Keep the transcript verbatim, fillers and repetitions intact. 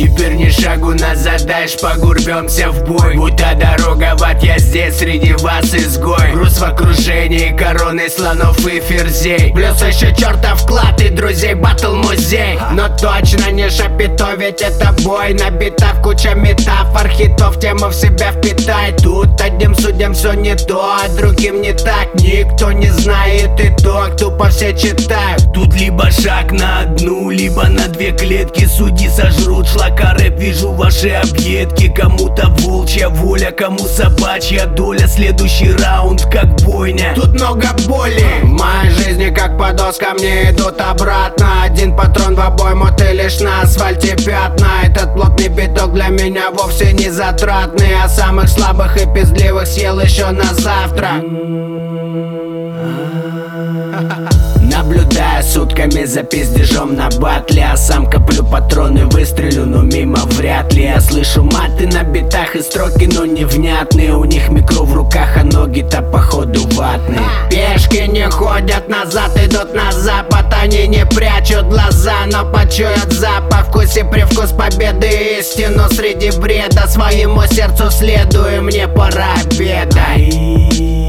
Теперь ни шагу назад, дальше погребемся в бой. Будто дорога в ад, я здесь среди вас изгой. Груз в окружении короны слонов и ферзей. Плюс еще чертов вклад и друзей батл музей. Но точно не шапито, ведь это бой. Набита в куча метафор, хитов, тему в себя впитай. Тут одним судьям все не то, а другим не так. Никто не знает итог, тупо все читают. Тут либо шаг на одну, либо на две клетки. Судьи сожрут шлака, рэп, вижу ваши объедки. Кому-то волчья воля, кому собачья доля. Следующий раунд как бойня, тут много боли. В моей жизни как по доскам не идут обратно. Один патрон в обойму, ты лишь на асфальте пятна. Этот плотный биток для меня вовсе не затратный. А самых слабых и пиздливых съел еще на завтра. Наблюдая сутками за пиздежом на батле, а сам коплю патроны, выстрелю, но мимо вряд ли. Я слышу маты на битах и строки, но невнятные. У них микро в руках, а ноги-то походу ватные. Пешки не ходят назад, идут на запад. Они не прячут глаза, но почуют запах. Вкусе привкус победы и истину среди бреда. Своему сердцу следую, мне пора обеда.